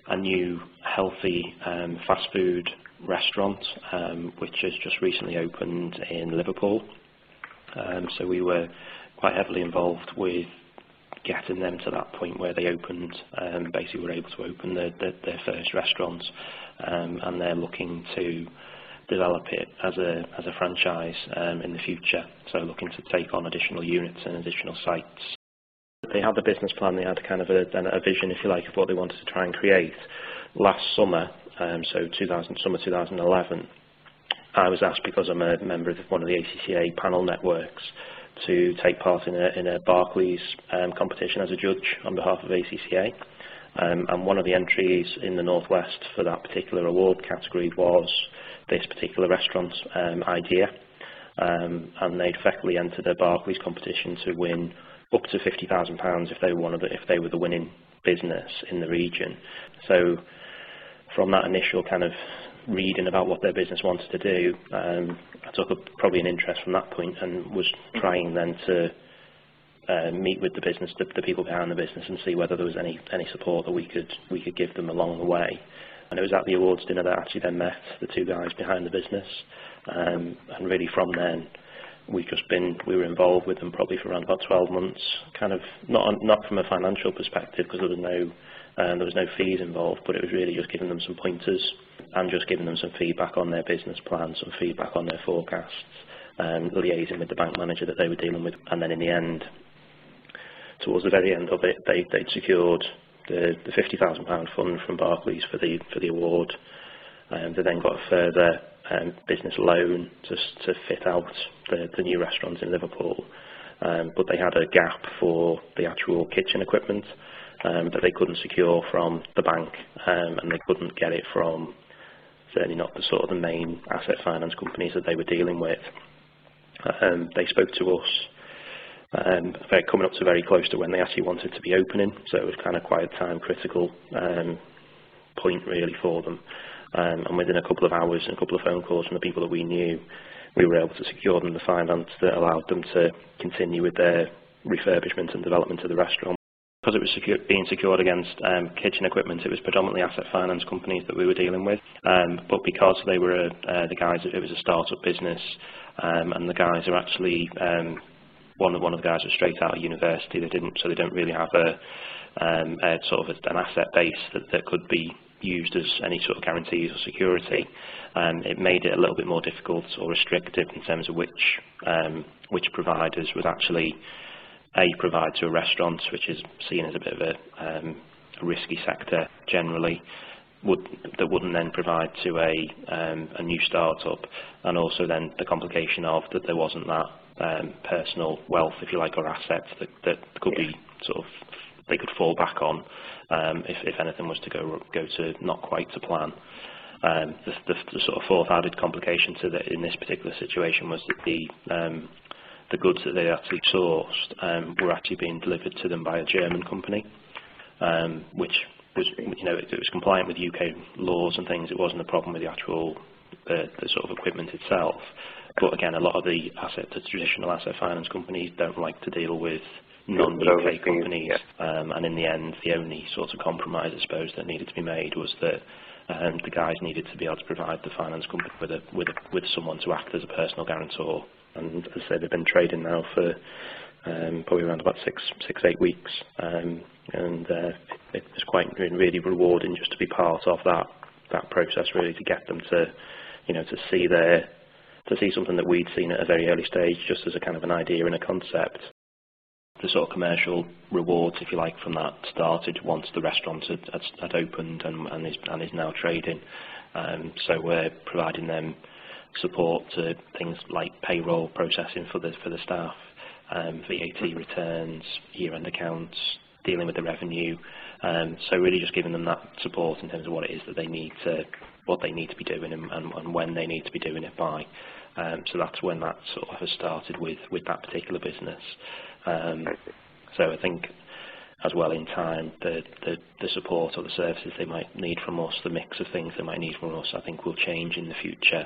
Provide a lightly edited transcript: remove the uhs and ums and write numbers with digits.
a new healthy fast food restaurant, which has just recently opened in Liverpool. So we were quite heavily involved with getting them to that point where they opened, basically were able to open their first restaurant, and they're looking to develop it as a franchise in the future, so looking to take on additional units and additional sites. They had the business plan, they had kind of a vision, if you like, of what they wanted to try and create. Last summer, so summer 2011, I was asked, because I'm a member of one of the ACCA panel networks, to take part in a Barclays competition as a judge on behalf of ACCA. And one of the entries in the Northwest for that particular award category was this particular restaurant idea. And they'd effectively entered a Barclays competition to win up to £50,000 if they were the winning business in the region. So from that initial kind of reading about what their business wanted to do, I took probably an interest from that point, and was trying then to meet with the business, the people behind the business, and see whether there was any support that we could give them along the way. And it was at the awards dinner that I actually then met the two guys behind the business, and really from then we were involved with them probably for around about 12 months, kind of not from a financial perspective, because there was no fees involved, but it was really just giving them some pointers and just giving them some feedback on their business plan, some feedback on their forecasts, and liaising with the bank manager that they were dealing with. And then in the end, towards the very end of it, they'd secured the £50,000 fund from Barclays for the award. They then got a further business loan to fit out the new restaurant in Liverpool, but they had a gap for the actual kitchen equipment that they couldn't secure from the bank, and they couldn't get it from, certainly not the sort of the main asset finance companies that they were dealing with. They spoke to us coming up to very close to when they actually wanted to be opening, so it was kind of quite a time critical point really for them. And within a couple of hours and a couple of phone calls from the people that we knew, we were able to secure them the finance that allowed them to continue with their refurbishment and development of the restaurant. Because it was being secured against kitchen equipment, it was predominantly asset finance companies that we were dealing with. But because they were the guys, it was a start-up business, and the guys are actually one of the guys was straight out of university. They don't really have a sort of an asset base that could be used as any sort of guarantees or security. It made it a little bit more difficult or restrictive in terms of which providers would actually provide to a restaurant, which is seen as a bit of a risky sector generally, that wouldn't then provide to a new startup, and also then the complication of that there wasn't that personal wealth, if you like, or assets that could be sort of they could fall back on if anything was to go to not quite to plan. The sort of fourth added complication to that in this particular situation was that the goods that they actually sourced were actually being delivered to them by a German company, which was, it was compliant with UK laws and things. It wasn't a problem with the actual the sort of equipment itself. But again, a lot of the traditional asset finance companies don't like to deal with non-UK companies, and in the end, the only sort of compromise, I suppose, that needed to be made was that the guys needed to be able to provide the finance company with someone to act as a personal guarantor. And as I said, they've been trading now for probably around about 6-8 weeks, and it was quite really rewarding just to be part of that process, really, to get them to see something that we'd seen at a very early stage, just as a kind of an idea and a concept. The sort of commercial rewards, if you like, from that started once the restaurant had opened and is now trading. So we're providing them support to things like payroll processing for the staff, VAT returns, year-end accounts, dealing with the revenue. So really just giving them that support in terms of what it is that they need to be doing and when they need to be doing it by. So that's when that sort of has started with that particular business. So I think as well in time, the support or the services they might need from us, the mix of things they might need from us, I think will change in the future.